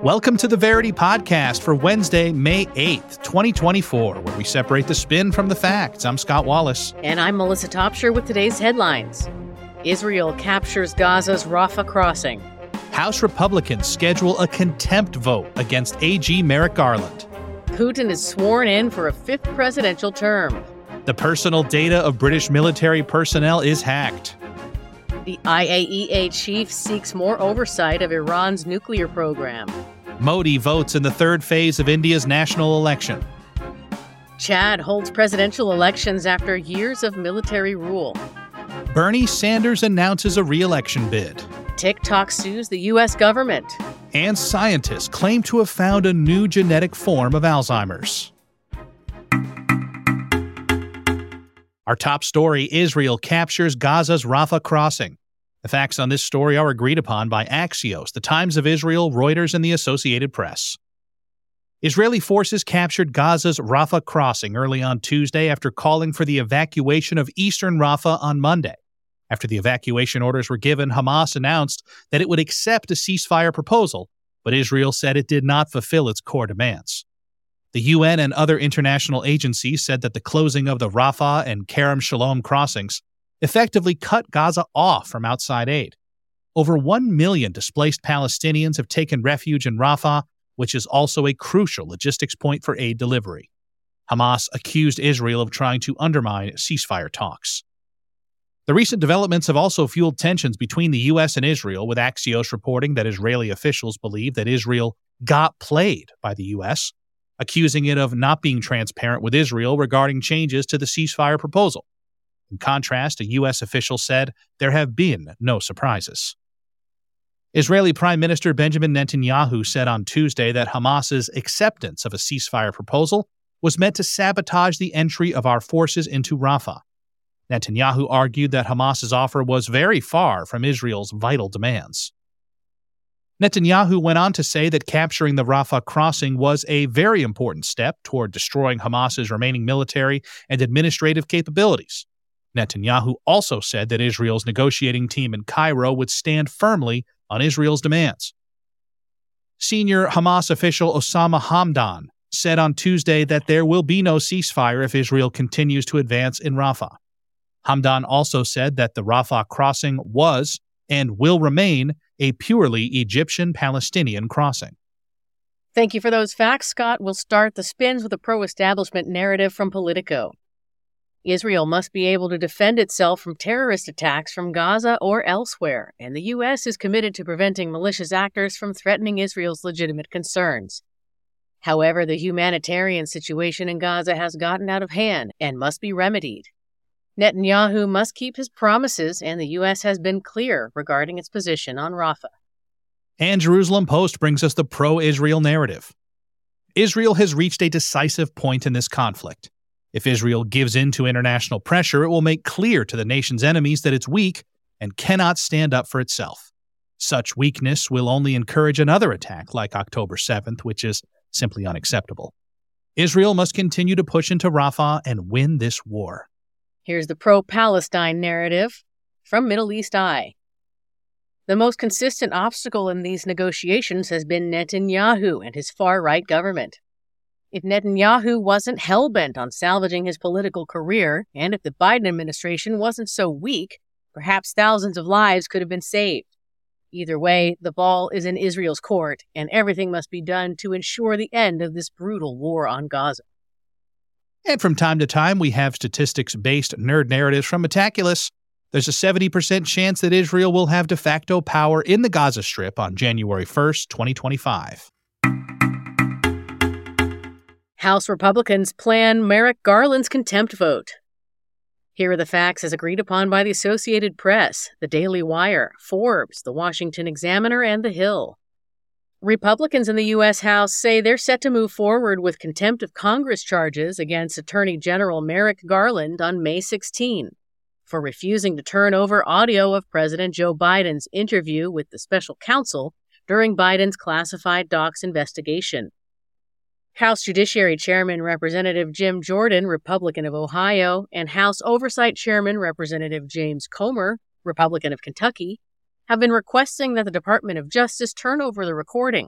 Welcome to the Verity Podcast for Wednesday, May 8th, 2024, where we separate the spin from the facts. I'm Scott Wallace. And I'm Melissa Topshire with today's headlines. Israel captures Gaza's Rafah crossing. House Republicans schedule a contempt vote against AG Merrick Garland. Putin is sworn in for a fifth presidential term. The personal data of British military personnel is hacked. The IAEA chief seeks more oversight of Iran's nuclear program. Modi votes in the third phase of India's national election. Chad holds presidential elections after years of military rule. Bernie Sanders announces a re-election bid. TikTok sues the U.S. government. And scientists claim to have found a new genetic form of Alzheimer's. Our top story, Israel captures Gaza's Rafah crossing. The facts on this story are agreed upon by Axios, the Times of Israel, Reuters, and the Associated Press. Israeli forces captured Gaza's Rafah crossing early on Tuesday after calling for the evacuation of eastern Rafah on Monday. After the evacuation orders were given, Hamas announced that it would accept a ceasefire proposal, but Israel said it did not fulfill its core demands. The UN and other international agencies said that the closing of the Rafah and Kerem Shalom crossings effectively cut Gaza off from outside aid. Over 1 million displaced Palestinians have taken refuge in Rafah, which is also a crucial logistics point for aid delivery. Hamas accused Israel of trying to undermine ceasefire talks. The recent developments have also fueled tensions between the U.S. and Israel, with Axios reporting that Israeli officials believe that Israel got played by the U.S., accusing it of not being transparent with Israel regarding changes to the ceasefire proposal. In contrast, a U.S. official said there have been no surprises. Israeli Prime Minister Benjamin Netanyahu said on Tuesday that Hamas's acceptance of a ceasefire proposal was meant to sabotage the entry of our forces into Rafah. Netanyahu argued that Hamas's offer was very far from Israel's vital demands. Netanyahu went on to say that capturing the Rafah crossing was a very important step toward destroying Hamas's remaining military and administrative capabilities. Netanyahu also said that Israel's negotiating team in Cairo would stand firmly on Israel's demands. Senior Hamas official Osama Hamdan said on Tuesday that there will be no ceasefire if Israel continues to advance in Rafah. Hamdan also said that the Rafah crossing was and will remain a purely Egyptian-Palestinian crossing. Thank you for those facts, Scott. We'll start the spins with a pro-establishment narrative from Politico. Israel must be able to defend itself from terrorist attacks from Gaza or elsewhere, and the U.S. is committed to preventing malicious actors from threatening Israel's legitimate concerns. However, the humanitarian situation in Gaza has gotten out of hand and must be remedied. Netanyahu must keep his promises, and the U.S. has been clear regarding its position on Rafah. And Jerusalem Post brings us the pro-Israel narrative. Israel has reached a decisive point in this conflict. If Israel gives in to international pressure, it will make clear to the nation's enemies that it's weak and cannot stand up for itself. Such weakness will only encourage another attack like October 7th, which is simply unacceptable. Israel must continue to push into Rafah and win this war. Here's the pro-Palestine narrative from Middle East Eye. The most consistent obstacle in these negotiations has been Netanyahu and his far-right government. If Netanyahu wasn't hell-bent on salvaging his political career, and if the Biden administration wasn't so weak, perhaps thousands of lives could have been saved. Either way, the ball is in Israel's court, and everything must be done to ensure the end of this brutal war on Gaza. And from time to time, we have statistics-based nerd narratives from Metaculus. There's a 70% chance that Israel will have de facto power in the Gaza Strip on January 1st, 2025. House Republicans plan Merrick Garland's contempt vote. Here are the facts as agreed upon by the Associated Press, the Daily Wire, Forbes, the Washington Examiner, and The Hill. Republicans in the U.S. House say they're set to move forward with contempt of Congress charges against Attorney General Merrick Garland on May 16 for refusing to turn over audio of President Joe Biden's interview with the special counsel during Biden's classified docs investigation. House Judiciary Chairman Representative Jim Jordan, Republican of Ohio, and House Oversight Chairman Representative James Comer, Republican of Kentucky, have been requesting that the Department of Justice turn over the recording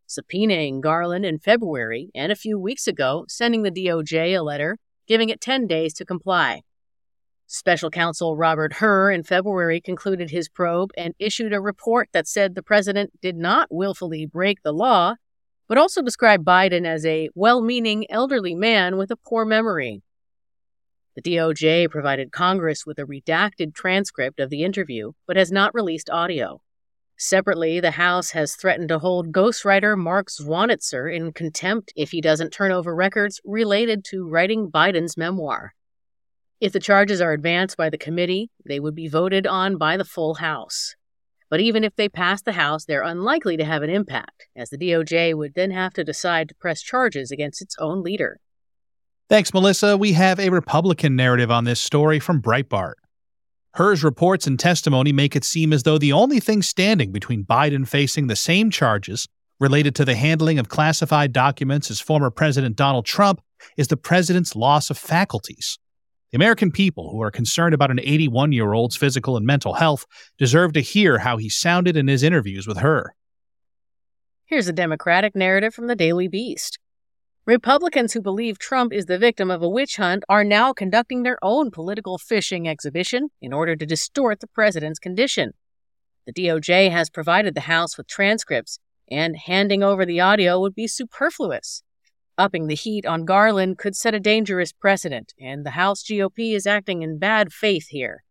subpoenaing Garland in February and a few weeks ago sending the DOJ a letter giving it 10 days to comply. Special counsel Robert Hur in February concluded his probe and issued a report that said the president did not willfully break the law, but also described Biden as a well-meaning elderly man with a poor memory. The DOJ provided Congress with a redacted transcript of the interview, but has not released audio. Separately, the House has threatened to hold ghostwriter Mark Zwanitzer in contempt if he doesn't turn over records related to writing Biden's memoir. If the charges are advanced by the committee, they would be voted on by the full House. But even if they pass the House, they're unlikely to have an impact, as the DOJ would then have to decide to press charges against its own leader. Thanks, Melissa. We have a Republican narrative on this story from Breitbart. Hur's reports and testimony make it seem as though the only thing standing between Biden facing the same charges related to the handling of classified documents as former President Donald Trump is the president's loss of faculties. The American people who are concerned about an 81-year-old's physical and mental health deserve to hear how he sounded in his interviews with Hur. Here's a Democratic narrative from the Daily Beast. Republicans who believe Trump is the victim of a witch hunt are now conducting their own political fishing exhibition in order to distort the president's condition. The DOJ has provided the House with transcripts, and handing over the audio would be superfluous. Upping the heat on Garland could set a dangerous precedent, and the House GOP is acting in bad faith here.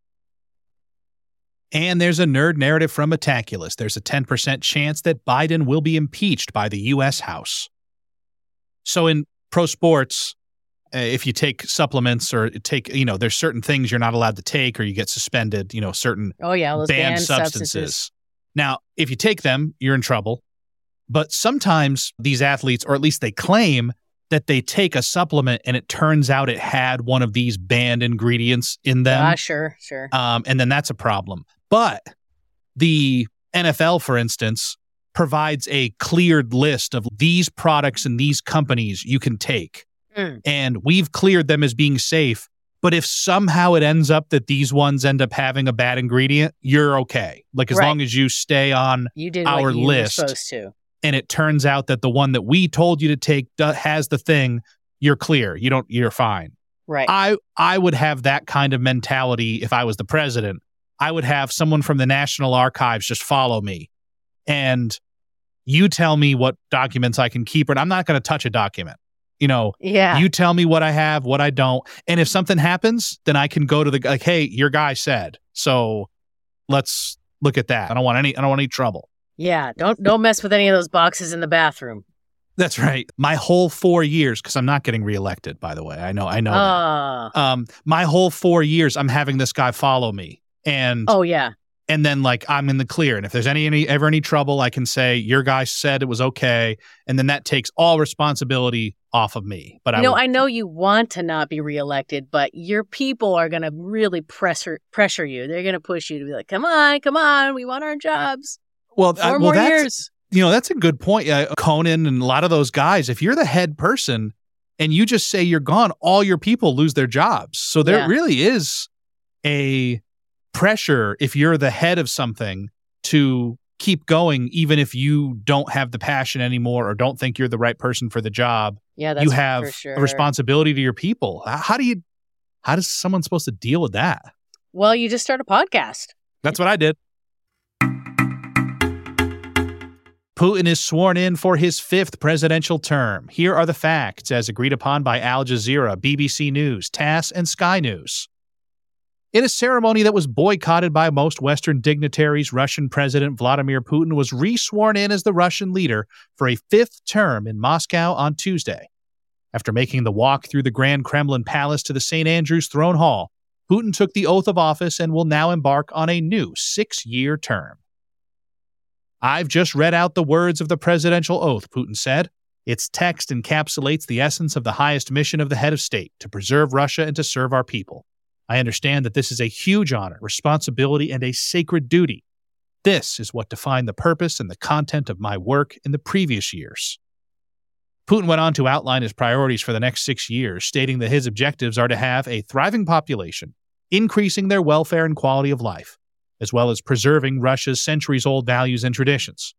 And there's a nerd narrative from Metaculus. There's a 10% chance that Biden will be impeached by the U.S. House. So in pro sports, if you take supplements or there's certain things you're not allowed to take or you get suspended, certain those banned substances. Now, if you take them, you're in trouble. But sometimes these athletes, or at least they claim, that they take a supplement and it turns out it had one of these banned ingredients in them. Sure. And then that's a problem. But the NFL, for instance, provides a cleared list of these products and these companies you can take. And we've cleared them as being safe. But if somehow it ends up that these ones end up having a bad ingredient, you're okay. Like as long as you stay on our list. Were supposed to. And it turns out that the one that we told you to take has the thing, you're clear. You're fine. Right. I would have that kind of mentality if I was the president. I would have someone from the National Archives just follow me. And you tell me what documents I can keep, and I'm not going to touch a document. You tell me what I have, what I don't. And if something happens, then I can go to hey, your guy said. So let's look at that. I don't want any trouble. Yeah, don't mess with any of those boxes in the bathroom. That's right. My whole 4 years, because I'm not getting reelected, by the way. I know that. My whole 4 years, I'm having this guy follow me. And and then I'm in the clear. And if there's ever any trouble, I can say, your guy said it was okay. And then that takes all responsibility off of me. But I know you want to not be reelected, but your people are going to really pressure you. They're going to push you to be like, come on, we want our jobs. Well, 4 more years. That's a good point. Conan and a lot of those guys, if you're the head person and you just say you're gone, all your people lose their jobs. So there really is a pressure if you're the head of something to keep going, even if you don't have the passion anymore or don't think you're the right person for the job. Yeah, that's you have for sure. a responsibility to your people. How does someone supposed to deal with that? Well, you just start a podcast. That's what I did. Putin is sworn in for his 5th presidential term. Here are the facts as agreed upon by Al Jazeera, BBC News, TASS, and Sky News. In a ceremony that was boycotted by most Western dignitaries, Russian President Vladimir Putin was re-sworn in as the Russian leader for a 5th term in Moscow on Tuesday. After making the walk through the Grand Kremlin Palace to the St. Andrew's Throne Hall, Putin took the oath of office and will now embark on a new 6-year term. I've just read out the words of the presidential oath, Putin said. Its text encapsulates the essence of the highest mission of the head of state, to preserve Russia and to serve our people. I understand that this is a huge honor, responsibility, and a sacred duty. This is what defined the purpose and the content of my work in the previous years. Putin went on to outline his priorities for the next 6 years, stating that his objectives are to have a thriving population, increasing their welfare and quality of life, as well as preserving Russia's centuries-old values and traditions.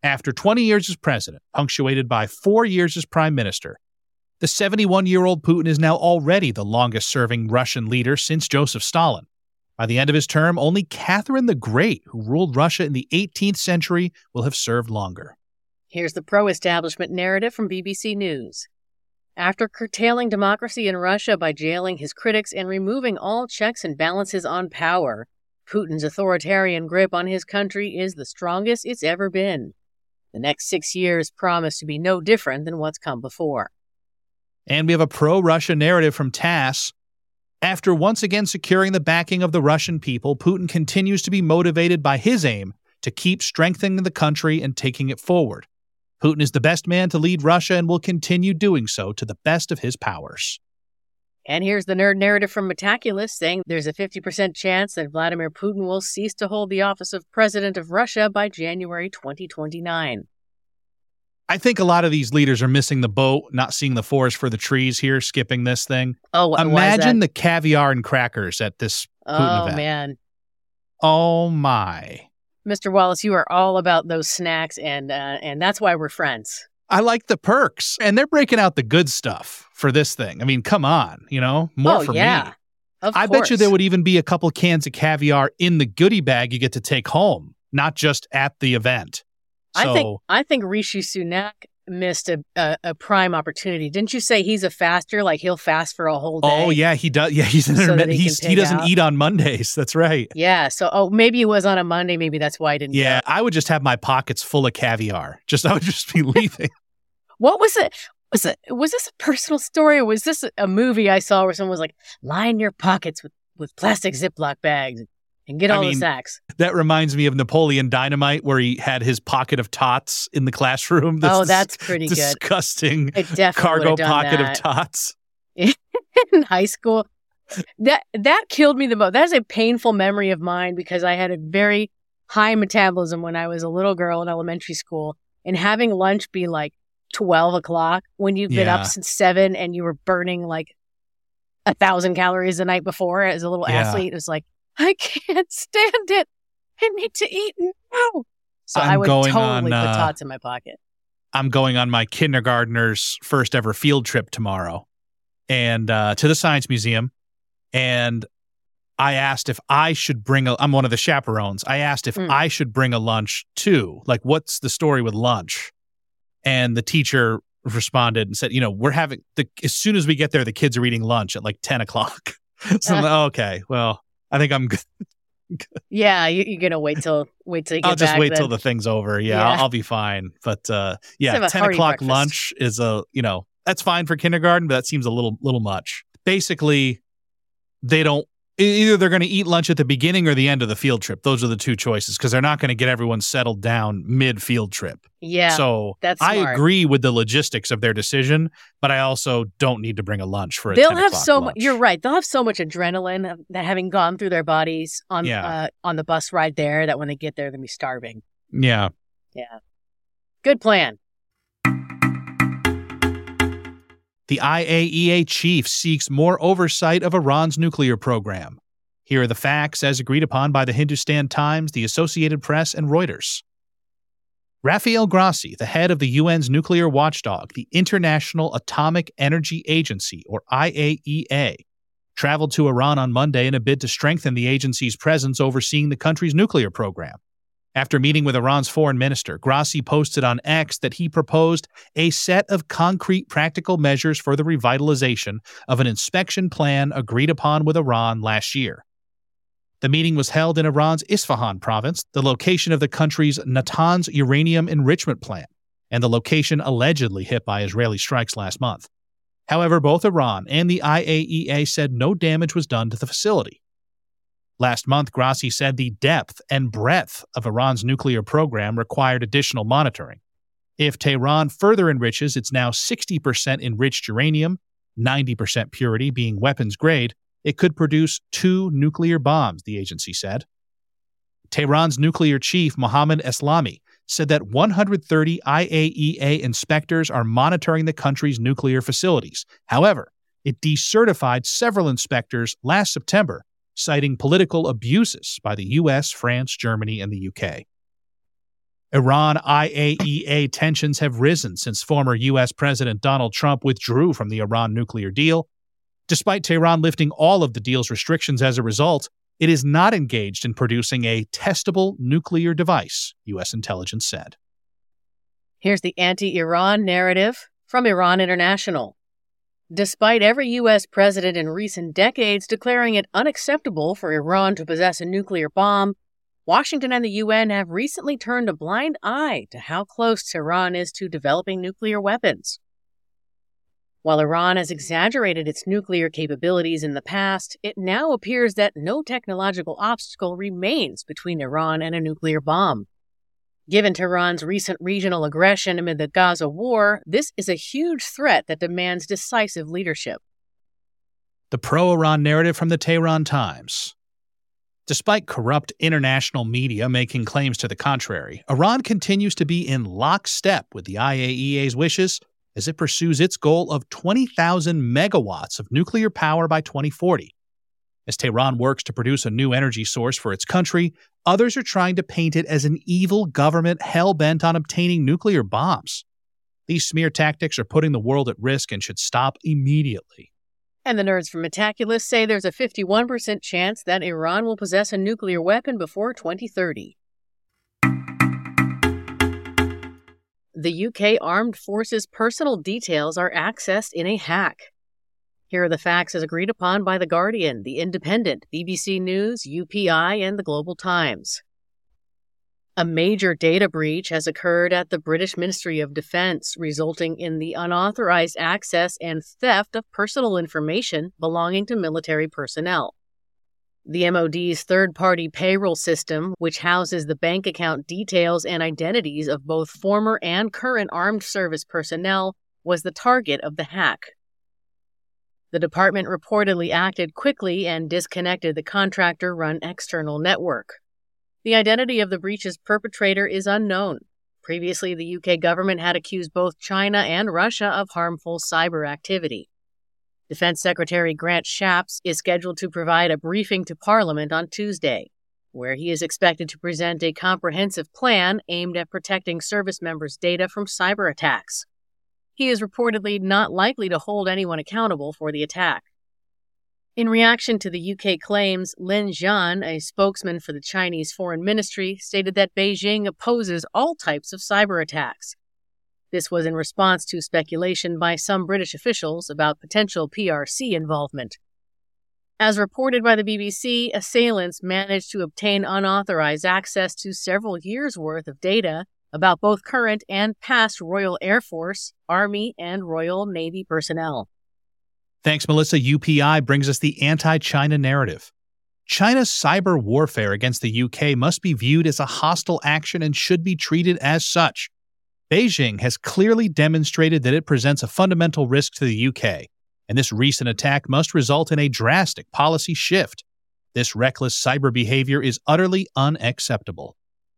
After 20 years as president, punctuated by 4 years as prime minister, the 71-year-old Putin is now already the longest-serving Russian leader since Joseph Stalin. By the end of his term, only Catherine the Great, who ruled Russia in the 18th century, will have served longer. Here's the pro-establishment narrative from BBC News. After curtailing democracy in Russia by jailing his critics and removing all checks and balances on power, Putin's authoritarian grip on his country is the strongest it's ever been. The next 6 years promise to be no different than what's come before. And we have a pro-Russia narrative from TASS. After once again securing the backing of the Russian people, Putin continues to be motivated by his aim to keep strengthening the country and taking it forward. Putin is the best man to lead Russia and will continue doing so to the best of his powers. And here's the nerd narrative from Metaculus saying there's a 50% chance that Vladimir Putin will cease to hold the office of president of Russia by January 2029. I think a lot of these leaders are missing the boat, not seeing the forest for the trees here, skipping this thing. Oh, imagine the caviar and crackers at this Putin event. Oh, man. Oh, my. Mr. Wallace, you are all about those snacks, and that's why we're friends. I like the perks, and they're breaking out the good stuff for this thing. I mean, come on, more for me. I bet you there would even be a couple cans of caviar in the goodie bag you get to take home, not just at the event. So, I think Rishi Sunak missed a prime opportunity. Didn't you say he's a faster? Like he'll fast for a whole day? Oh yeah, he does. Yeah, he's an intermittent. He doesn't eat on Mondays. That's right. Yeah. So maybe it was on a Monday. Maybe that's why I didn't. Yeah, go. I would just have my pockets full of caviar. I would just be leaving. What was it? Was this a personal story, or was this a movie I saw where someone was like, line your pockets with plastic Ziploc bags and get all the sacks? That reminds me of Napoleon Dynamite, where he had his pocket of tots in the classroom. That's pretty disgusting cargo pocket of tots. In high school. That killed me the most. That is a painful memory of mine because I had a very high metabolism when I was a little girl in elementary school, and having lunch be like 12 o'clock when you've been up since 7 and you were burning like 1,000 calories the night before as a little athlete. It was like, I can't stand it. I need to eat now. So I would totally put tots in my pocket. I'm going on my kindergartner's first ever field trip tomorrow and to the Science Museum. And I asked if I should I'm one of the chaperones. I asked if I should bring a lunch too. Like, what's the story with lunch? And the teacher responded and said, we're having as soon as we get there, the kids are eating lunch at like 10 o'clock. So I'm like, okay, well, I think I'm good. Yeah, you're going to wait till you get back. I'll just wait till the thing's over. Yeah. I'll be fine. But 10 o'clock breakfast. lunch is that's fine for kindergarten, but that seems a little much. Basically, either they're going to eat lunch at the beginning or the end of the field trip. Those are the two choices because they're not going to get everyone settled down mid-field trip. Yeah, so that's smart. I agree with the logistics of their decision, but I also don't need to bring a lunch for a 10 o'clock lunch. You're right. They'll have so much adrenaline that having gone through their bodies on the bus ride there that when they get there, they'll be starving. Yeah. Yeah. Good plan. The IAEA chief seeks more oversight of Iran's nuclear program. Here are the facts as agreed upon by the Hindustan Times, the Associated Press, and Reuters. Rafael Grossi, the head of the UN's nuclear watchdog, the International Atomic Energy Agency, or IAEA, traveled to Iran on Monday in a bid to strengthen the agency's presence overseeing the country's nuclear program. After meeting with Iran's foreign minister, Grossi posted on X that he proposed a set of concrete practical measures for the revitalization of an inspection plan agreed upon with Iran last year. The meeting was held in Iran's Isfahan province, the location of the country's Natanz uranium enrichment plant, and the location allegedly hit by Israeli strikes last month. However, both Iran and the IAEA said no damage was done to the facility. Last month, Grossi said the depth and breadth of Iran's nuclear program required additional monitoring. If Tehran further enriches its now 60% enriched uranium, 90% purity being weapons grade, it could produce 2 nuclear bombs, the agency said. Tehran's nuclear chief, Mohammad Eslami, said that 130 IAEA inspectors are monitoring the country's nuclear facilities. However, it decertified several inspectors last September, citing political abuses by the U.S., France, Germany, and the U.K. Iran-IAEA tensions have risen since former U.S. President Donald Trump withdrew from the Iran nuclear deal. Despite Tehran lifting all of the deal's restrictions as a result, it is not engaged in producing a testable nuclear device, U.S. intelligence said. Here's the anti-Iran narrative from Iran International. Despite every U.S. president in recent decades declaring it unacceptable for Iran to possess a nuclear bomb, Washington and the UN have recently turned a blind eye to how close Tehran is to developing nuclear weapons. While Iran has exaggerated its nuclear capabilities in the past, it now appears that no technological obstacle remains between Iran and a nuclear bomb. Given Tehran's recent regional aggression amid the Gaza war, this is a huge threat that demands decisive leadership. The pro-Iran narrative from the Tehran Times. Despite corrupt international media making claims to the contrary, Iran continues to be in lockstep with the IAEA's wishes as it pursues its goal of 20,000 megawatts of nuclear power by 2040. As Tehran works to produce a new energy source for its country, others are trying to paint it as an evil government hell-bent on obtaining nuclear bombs. These smear tactics are putting the world at risk and should stop immediately. And the nerds from Metaculus say there's a 51% chance that Iran will possess a nuclear weapon before 2030. The UK Armed Forces' personal details are accessed in a hack. Here are the facts as agreed upon by The Guardian, The Independent, BBC News, UPI, and The Global Times. A major data breach has occurred at the British Ministry of Defence, resulting in the unauthorized access and theft of personal information belonging to military personnel. The MOD's third-party payroll system, which houses the bank account details and identities of both former and current armed service personnel, was the target of the hack. The department reportedly acted quickly and disconnected the contractor-run external network. The identity of the breach's perpetrator is unknown. Previously, the UK government had accused both China and Russia of harmful cyber activity. Defense Secretary Grant Shapps is scheduled to provide a briefing to Parliament on Tuesday, where he is expected to present a comprehensive plan aimed at protecting service members' data from cyber attacks. He is reportedly not likely to hold anyone accountable for the attack. In reaction to the UK claims, Lin Jian, a spokesman for the Chinese Foreign Ministry, stated that Beijing opposes all types of cyber attacks. This was in response to speculation by some British officials about potential PRC involvement. As reported by the BBC, assailants managed to obtain unauthorized access to several years' worth of data about both current and past Royal Air Force, Army, and Royal Navy personnel. Thanks, Melissa. UPI brings us the anti-China narrative. China's cyber warfare against the UK must be viewed as a hostile action and should be treated as such. Beijing has clearly demonstrated that it presents a fundamental risk to the UK, and this recent attack must result in a drastic policy shift. This reckless cyber behavior is utterly unacceptable.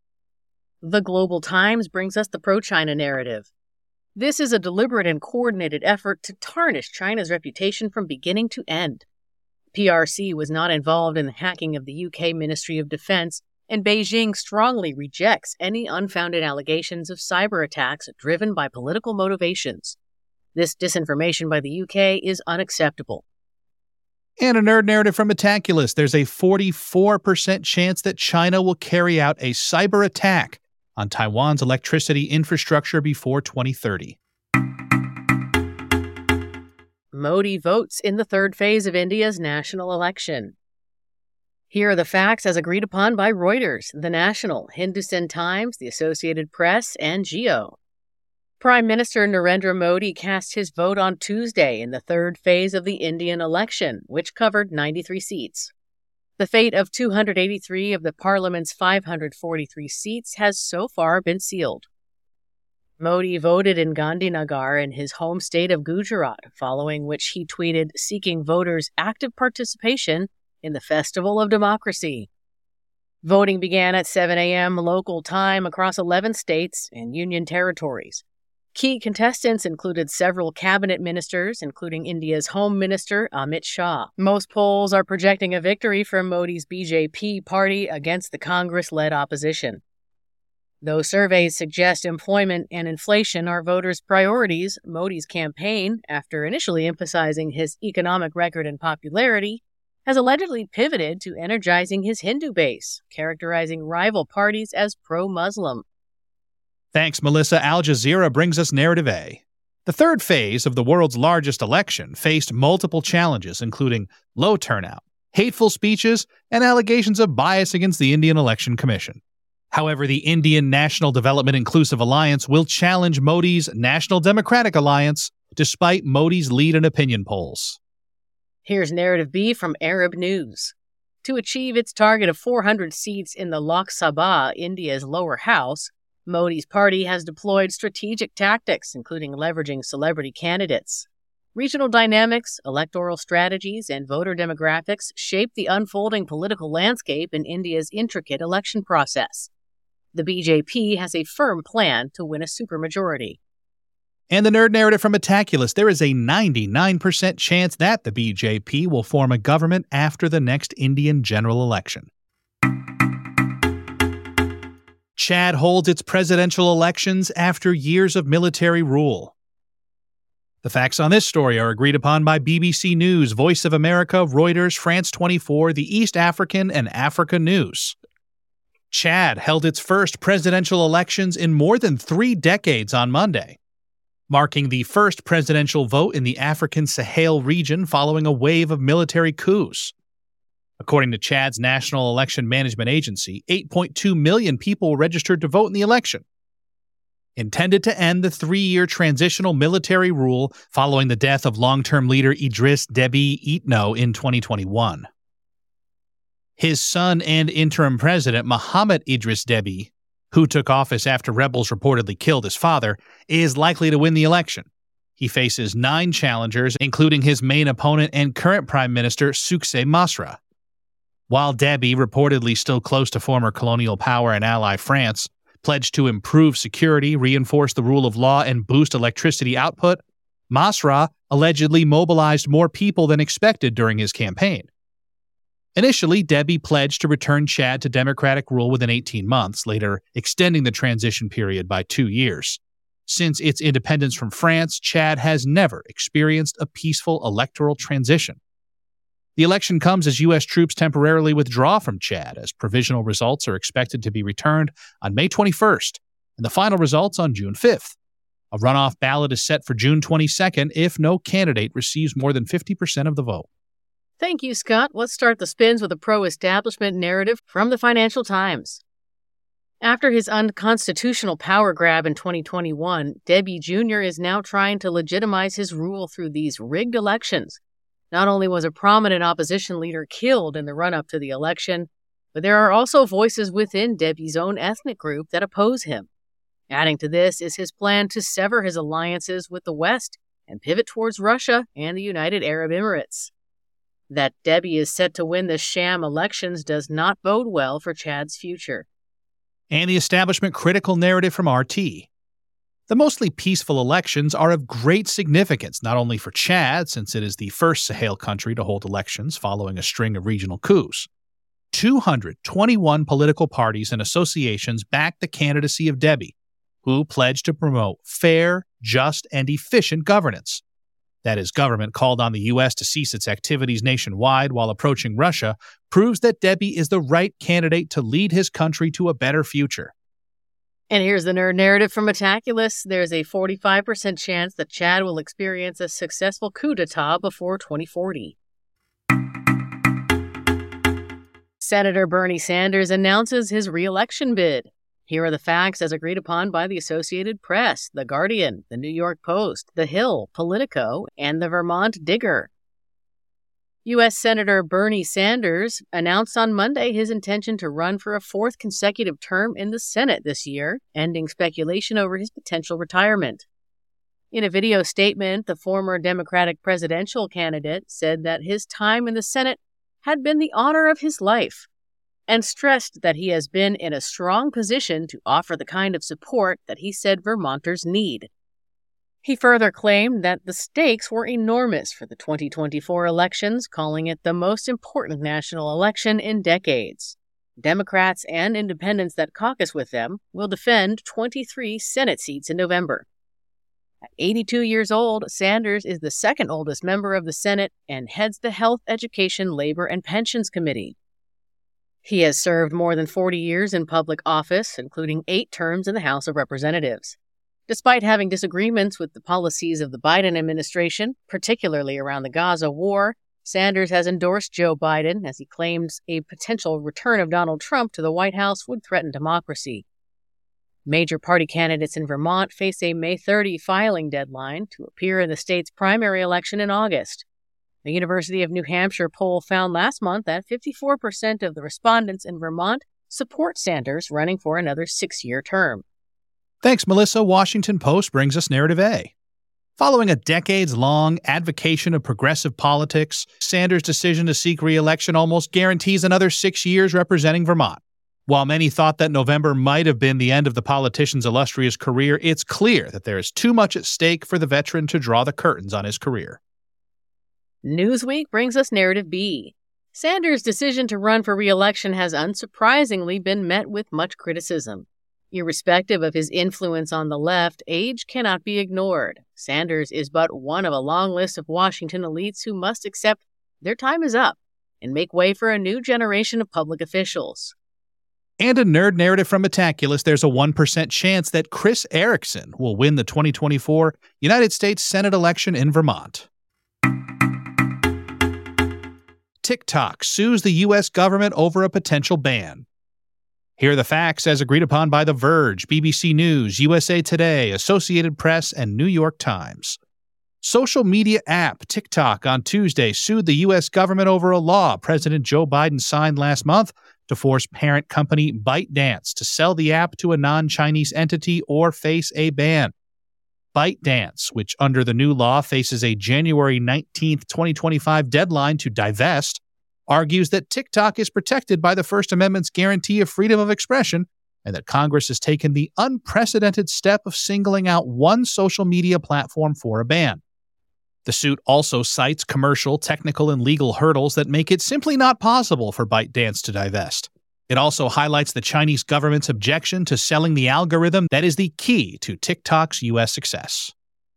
The Global Times brings us the pro-China narrative. This is a deliberate and coordinated effort to tarnish China's reputation from beginning to end. PRC was not involved in the hacking of the UK Ministry of Defence, and Beijing strongly rejects any unfounded allegations of cyber attacks driven by political motivations. This disinformation by the UK is unacceptable. And a nerd narrative from Metaculus. There's a 44% chance that China will carry out a cyber attack on Taiwan's electricity infrastructure before 2030. Modi votes in the third phase of India's national election. Here are the facts as agreed upon by Reuters, The National, Hindustan Times, The Associated Press, and Geo. Prime Minister Narendra Modi cast his vote on Tuesday in the third phase of the Indian election, which covered 93 seats. The fate of 283 of the parliament's 543 seats has so far been sealed. Modi voted in Gandhinagar in his home state of Gujarat, following which he tweeted seeking voters' active participation in the Festival of Democracy. Voting began at 7 a.m. local time across 11 states and union territories. Key contestants included several cabinet ministers, including India's Home Minister Amit Shah. Most polls are projecting a victory for Modi's BJP party against the Congress-led opposition. Though surveys suggest employment and inflation are voters' priorities, Modi's campaign, after initially emphasizing his economic record and popularity, has allegedly pivoted to energizing his Hindu base, characterizing rival parties as pro-Muslim. Thanks, Melissa. Al Jazeera brings us Narrative A. The third phase of the world's largest election faced multiple challenges, including low turnout, hateful speeches, and allegations of bias against the Indian Election Commission. However, the Indian National Development Inclusive Alliance will challenge Modi's National Democratic Alliance, despite Modi's lead in opinion polls. Here's Narrative B from Arab News. To achieve its target of 400 seats in the Lok Sabha, India's lower house, Modi's party has deployed strategic tactics, including leveraging celebrity candidates. Regional dynamics, electoral strategies, and voter demographics shape the unfolding political landscape in India's intricate election process. The BJP has a firm plan to win a supermajority. And the Nerd Narrative from Metaculus, there is a 99% chance that the BJP will form a government after the next Indian general election. Chad holds its presidential elections after years of military rule. The facts on this story are agreed upon by BBC News, Voice of America, Reuters, France 24, the East African, and Africa News. Chad held its first presidential elections in more than 3 decades on Monday, marking the first presidential vote in the African Sahel region following a wave of military coups. According to Chad's National Election Management Agency, 8.2 million people were registered to vote in the election, intended to end the 3-year transitional military rule following the death of long-term leader Idriss Déby Itno in 2021. His son and interim president, Mohamed Idriss Déby, who took office after rebels reportedly killed his father, is likely to win the election. He faces 9 challengers, including his main opponent and current Prime Minister, Suksay Masra. While Déby, reportedly still close to former colonial power and ally France, pledged to improve security, reinforce the rule of law, and boost electricity output, Masra allegedly mobilized more people than expected during his campaign. Initially, Déby pledged to return Chad to democratic rule within 18 months, later extending the transition period by 2 years. Since its independence from France, Chad has never experienced a peaceful electoral transition. The election comes as U.S. troops temporarily withdraw from Chad, as provisional results are expected to be returned on May 21st, and the final results on June 5th. A runoff ballot is set for June 22nd if no candidate receives more than 50% of the vote. Thank you, Scott. Let's start the spins with a pro-establishment narrative from the Financial Times. After his unconstitutional power grab in 2021, Déby Jr. is now trying to legitimize his rule through these rigged elections. Not only was a prominent opposition leader killed in the run-up to the election, but there are also voices within Déby's own ethnic group that oppose him. Adding to this is his plan to sever his alliances with the West and pivot towards Russia and the United Arab Emirates. That Déby is set to win the sham elections does not bode well for Chad's future. And the establishment critical narrative from RT. The mostly peaceful elections are of great significance, not only for Chad, since it is the first Sahel country to hold elections following a string of regional coups. 221 political parties and associations backed the candidacy of Déby, who pledged to promote fair, just, and efficient governance. That his government called on the U.S. to cease its activities nationwide while approaching Russia proves that Déby is the right candidate to lead his country to a better future. And here's the nerd narrative from Metaculus. There's a 45% chance that Chad will experience a successful coup d'etat before 2040. Senator Bernie Sanders announces his re-election bid. Here are the facts as agreed upon by the Associated Press, The Guardian, The New York Post, The Hill, Politico, and the Vermont Digger. U.S. Senator Bernie Sanders announced on Monday his intention to run for a 4th consecutive term in the Senate this year, ending speculation over his potential retirement. In a video statement, the former Democratic presidential candidate said that his time in the Senate had been the honor of his life, and stressed that he has been in a strong position to offer the kind of support that he said Vermonters need. He further claimed that the stakes were enormous for the 2024 elections, calling it the most important national election in decades. Democrats and independents that caucus with them will defend 23 Senate seats in November. At 82 years old, Sanders is the second oldest member of the Senate and heads the Health, Education, Labor, and Pensions Committee. He has served more than 40 years in public office, including 8 terms in the House of Representatives. Despite having disagreements with the policies of the Biden administration, particularly around the Gaza war, Sanders has endorsed Joe Biden as he claims a potential return of Donald Trump to the White House would threaten democracy. Major party candidates in Vermont face a May 30 filing deadline to appear in the state's primary election in August. The University of New Hampshire poll found last month that 54% of the respondents in Vermont support Sanders running for another 6-year term. Thanks, Melissa. Washington Post brings us Narrative A. Following a decades-long advocacy of progressive politics, Sanders' decision to seek re-election almost guarantees another 6 years representing Vermont. While many thought that November might have been the end of the politician's illustrious career, it's clear that there is too much at stake for the veteran to draw the curtains on his career. Newsweek brings us Narrative B. Sanders' decision to run for re-election has unsurprisingly been met with much criticism. Irrespective of his influence on the left, age cannot be ignored. Sanders is but one of a long list of Washington elites who must accept their time is up and make way for a new generation of public officials. And a nerd narrative from Metaculus, there's a 1% chance that Chris Erickson will win the 2024 United States Senate election in Vermont. TikTok sues the U.S. government over a potential ban. Here are the facts as agreed upon by The Verge, BBC News, USA Today, Associated Press, and New York Times. Social media app TikTok on Tuesday sued the U.S. government over a law President Joe Biden signed last month to force parent company ByteDance to sell the app to a non-Chinese entity or face a ban. ByteDance, which under the new law faces a January 19, 2025 deadline to divest, argues that TikTok is protected by the First Amendment's guarantee of freedom of expression and that Congress has taken the unprecedented step of singling out one social media platform for a ban. The suit also cites commercial, technical, and legal hurdles that make it simply not possible for ByteDance to divest. It also highlights the Chinese government's objection to selling the algorithm that is the key to TikTok's U.S. success.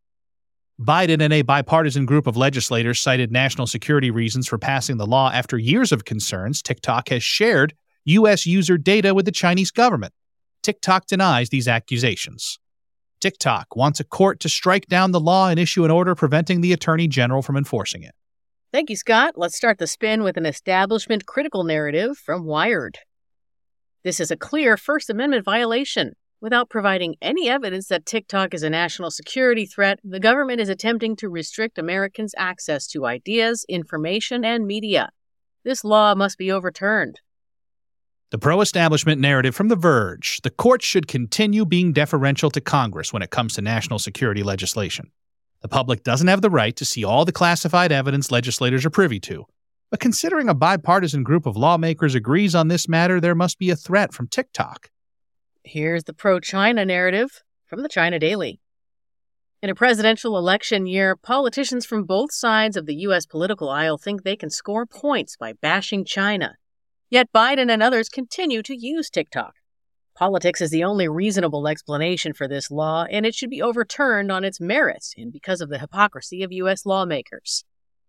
Biden and a bipartisan group of legislators cited national security reasons for passing the law after years of concerns TikTok has shared U.S. user data with the Chinese government. TikTok denies these accusations. TikTok wants a court to strike down the law and issue an order preventing the Attorney General from enforcing it. Thank you, Scott. Let's start the spin with an establishment critical narrative from Wired. This is a clear First Amendment violation. Without providing any evidence that TikTok is a national security threat, the government is attempting to restrict Americans' access to ideas, information, and media. This law must be overturned. The pro-establishment narrative from The Verge. The courts should continue being deferential to Congress when it comes to national security legislation. The public doesn't have the right to see all the classified evidence legislators are privy to. But considering a bipartisan group of lawmakers agrees on this matter, there must be a threat from TikTok. Here's the pro-China narrative from the China Daily. In a presidential election year, politicians from both sides of the U.S. political aisle think they can score points by bashing China. Yet Biden and others continue to use TikTok. Politics is the only reasonable explanation for this law, and it should be overturned on its merits and because of the hypocrisy of U.S. lawmakers.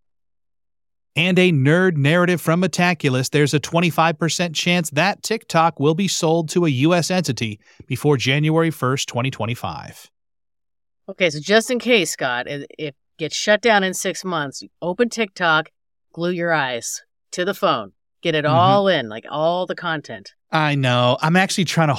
And a nerd narrative from Metaculus, there's a 25% chance that TikTok will be sold to a U.S. entity before January 1st, 2025. Okay, so just in case, Scott, if it gets shut down in 6 months, open TikTok, glue your eyes to the phone, get it all in, like all the content. I know. I'm actually trying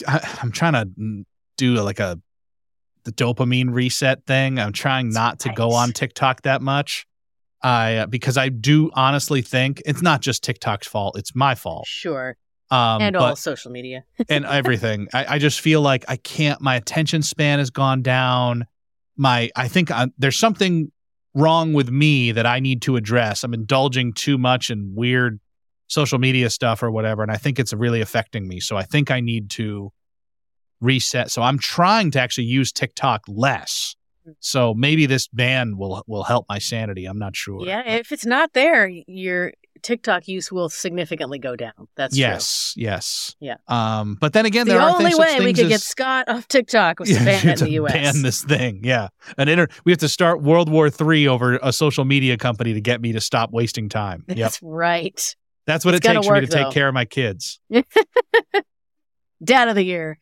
to do the dopamine reset thing. I'm trying not to go on TikTok that much. Because I do honestly think it's not just TikTok's fault; it's my fault. Sure, and all social media and everything. I just feel like I can't. My attention span has gone down. I think there's something wrong with me that I need to address. I'm indulging too much in weird social media stuff or whatever, and I think it's really affecting me. So I think I need to reset. So I'm trying to actually use TikTok less. So maybe this ban will help my sanity. I'm not sure. Yeah, if it's not there, you're TikTok use will significantly go down. That's yes, true. Yes. Yeah. But then again, there are the only way we could get Scott off TikTok was to ban it in the U.S. Ban this thing. Yeah. We have to start World War III over a social media company to get me to stop wasting time. Yep. That's right. That's what it takes for me to take care of my kids. Dad of the year.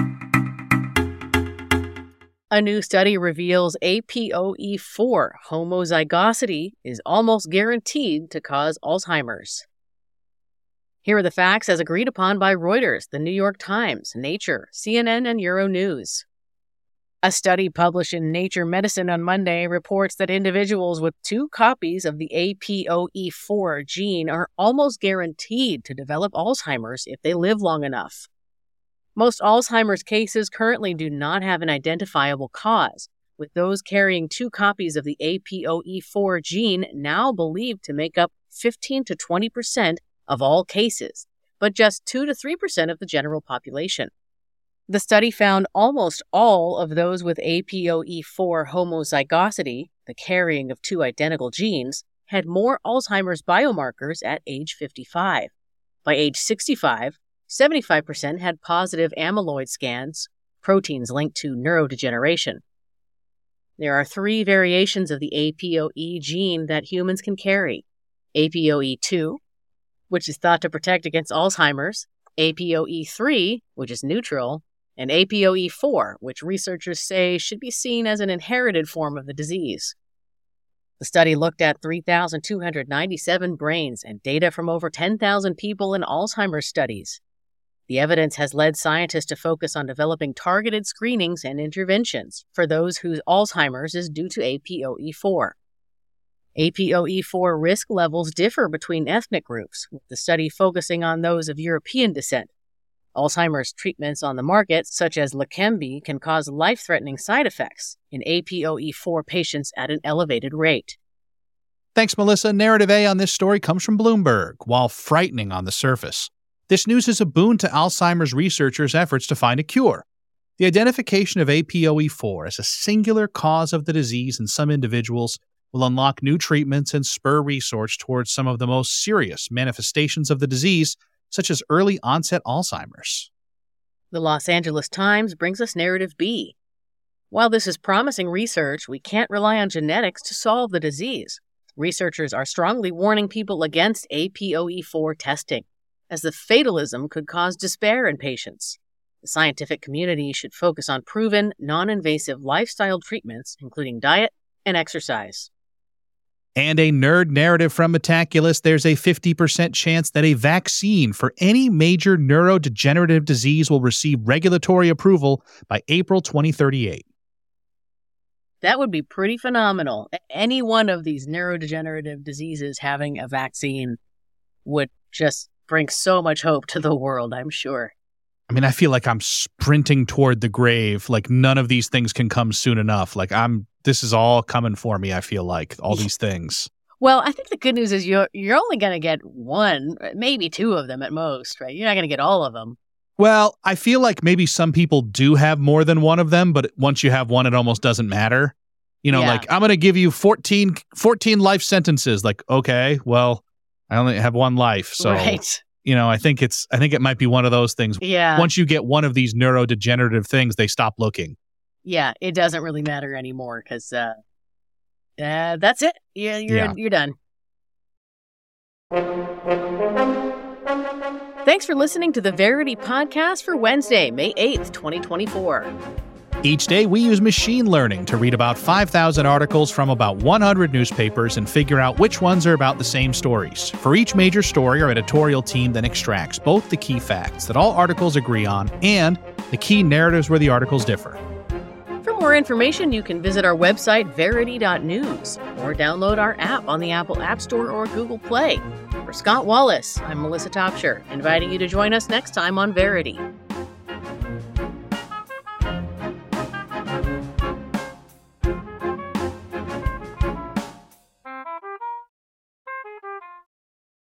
A new study reveals APOE4 homozygosity is almost guaranteed to cause Alzheimer's. Here are the facts as agreed upon by Reuters, the New York Times, Nature, CNN, and Euronews. A study published in Nature Medicine on Monday reports that individuals with 2 copies of the APOE4 gene are almost guaranteed to develop Alzheimer's if they live long enough. Most Alzheimer's cases currently do not have an identifiable cause, with those carrying 2 copies of the APOE4 gene now believed to make up 15 to 20% of all cases, but just 2 to 3% of the general population. The study found almost all of those with APOE4 homozygosity, the carrying of 2 identical genes, had more Alzheimer's biomarkers at age 55. By age 65, 75% had positive amyloid scans, proteins linked to neurodegeneration. There are 3 variations of the APOE gene that humans can carry: APOE2, which is thought to protect against Alzheimer's, APOE3, which is neutral, and APOE4, which researchers say should be seen as an inherited form of the disease. The study looked at 3,297 brains and data from over 10,000 people in Alzheimer's studies. The evidence has led scientists to focus on developing targeted screenings and interventions for those whose Alzheimer's is due to APOE4. APOE4 risk levels differ between ethnic groups, with the study focusing on those of European descent. Alzheimer's treatments on the market, such as Leqembi, can cause life-threatening side effects in APOE4 patients at an elevated rate. Thanks, Melissa. Narrative A on this story comes from Bloomberg. While frightening on the surface, this news is a boon to Alzheimer's researchers' efforts to find a cure. The identification of APOE4 as a singular cause of the disease in some individuals will unlock new treatments and spur research towards some of the most serious manifestations of the disease, such as early-onset Alzheimer's. The Los Angeles Times brings us narrative B. While this is promising research, we can't rely on genetics to solve the disease. Researchers are strongly warning people against APOE4 testing, as the fatalism could cause despair in patients. The scientific community should focus on proven, non-invasive lifestyle treatments, including diet and exercise. And a nerd narrative from Metaculus, there's a 50% chance that a vaccine for any major neurodegenerative disease will receive regulatory approval by April 2038. That would be pretty phenomenal. Any one of these neurodegenerative diseases having a vaccine would just bring so much hope to the world, I'm sure. I mean, I feel like I'm sprinting toward the grave. Like, none of these things can come soon enough. Like, this is all coming for me, I feel like, all these things. Well, I think the good news is you're only going to get 1, maybe 2 of them at most, right? You're not going to get all of them. Well, I feel like maybe some people do have more than 1 of them, but once you have 1, it almost doesn't matter. You know, like, I'm going to give you 14 life sentences. Like, okay, well, I only have 1 life, so... Right. You know, I think it might be one of those things. Yeah. Once you get 1 of these neurodegenerative things, they stop looking. Yeah, it doesn't really matter anymore because that's it. You're done. Thanks for listening to the Verity Podcast for Wednesday, May 8th, 2024. Each day, we use machine learning to read about 5,000 articles from about 100 newspapers and figure out which ones are about the same stories. For each major story, our editorial team then extracts both the key facts that all articles agree on and the key narratives where the articles differ. For more information, you can visit our website, verity.news, or download our app on the Apple App Store or Google Play. For Scott Wallace, I'm Melissa Topshire, inviting you to join us next time on Verity.